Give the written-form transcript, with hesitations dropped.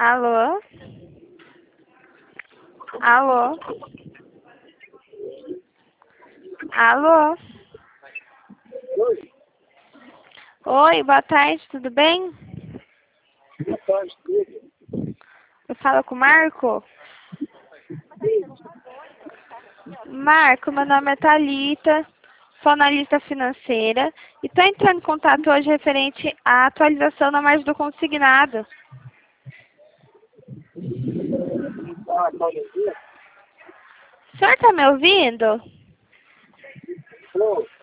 Alô? Alô? Alô? Oi, Oi, boa tarde, tudo bem? boa tarde, tudo. Eu falo com o Marco? Marco, meu nome é Thalita, sou analista financeira e estou entrando em contato hoje referente à atualização na margem do consignado. Paulinho, O senhor está me ouvindo? alô,